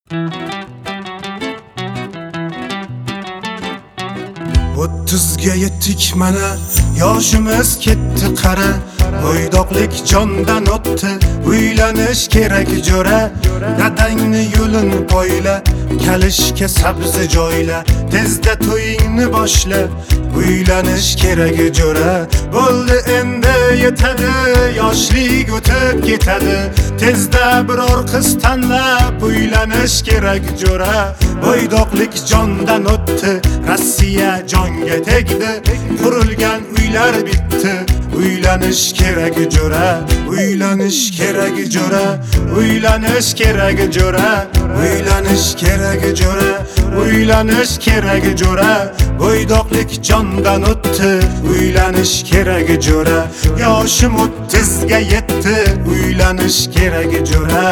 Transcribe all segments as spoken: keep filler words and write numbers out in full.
o'ttizga yetdik mana, yoshimiz ketdi qara. Bo'ydoqlik jondan o'tdi, uylanish kerak jo'ra. Dadangni yo'lini poyla, kalishga sabzi joyla. Tezda to'yingni boshla, uylanish kerak jo'ra. Bo'ldi endi yetadi, yoshlik o'tib ketadi. Tezda biror qiz tanlab, uylanish kerak jo'ra. Bo'ydoqlik jondan o'tdi, Rossiya jonga tegdi. Qurilgan uylar bitdi, uylanish kerak jo'ra. Uylanish kerak jo'ra. Uylanish kerak jo'ra. Uylanish kerak jo'ra. Uylanish kerak jo'ra. Bo'ydoqlik jondan o'tdi, uylanish kerak jo'ra. Yoshim o'ttizga yetdi, uylanish kerak jo'ra.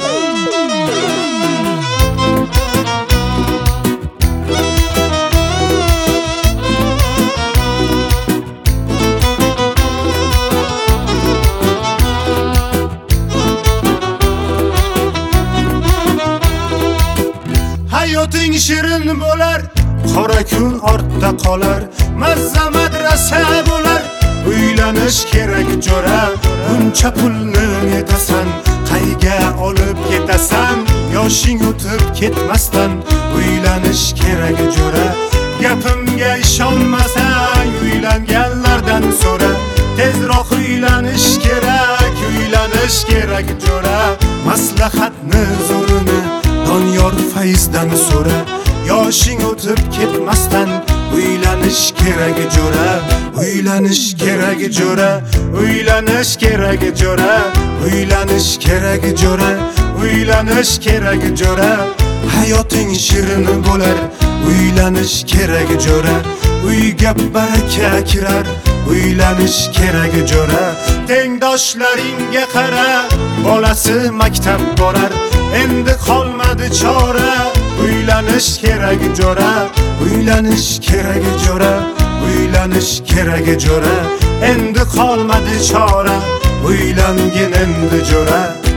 Hayoting shirin bo'lar, qora kun ortda qolar. Mazza madrasa bo'lar, uylanish kerak jo'ra. Buncha pulni netasan, qayga olib ketasan? Yoshing o'tib ketmasdan, uylanish kerak jo'ra. Gapimga ishonmasang, uylanganlardan so'ra. Tezroq uylanish kerak, uylanish kerak jo'ra. Maslahatni zo'rini Doniyor Fayzdan so'ra. Yoshing o'tib ketmasdan, uylanish kerak jo'ra. Uylanish kerak jo'ra. Uylanish kerak jo'ra. Uylanish kerak jo'ra. Uylanish kerak jo'ra. Hayoting shirin bo'lar, uylanish kerak jo'ra. Uyga baraka kirar, uylanish kerak jo'ra. Tengdoshlaringga qara, bolasi maktab borar. Endi qolmadi chora, uylanish kerak jo'ra. Uylanish kerak jo'ra. Uylanish kerak jo'ra. Endi qolmadi chora, uylangin endi jo'ra.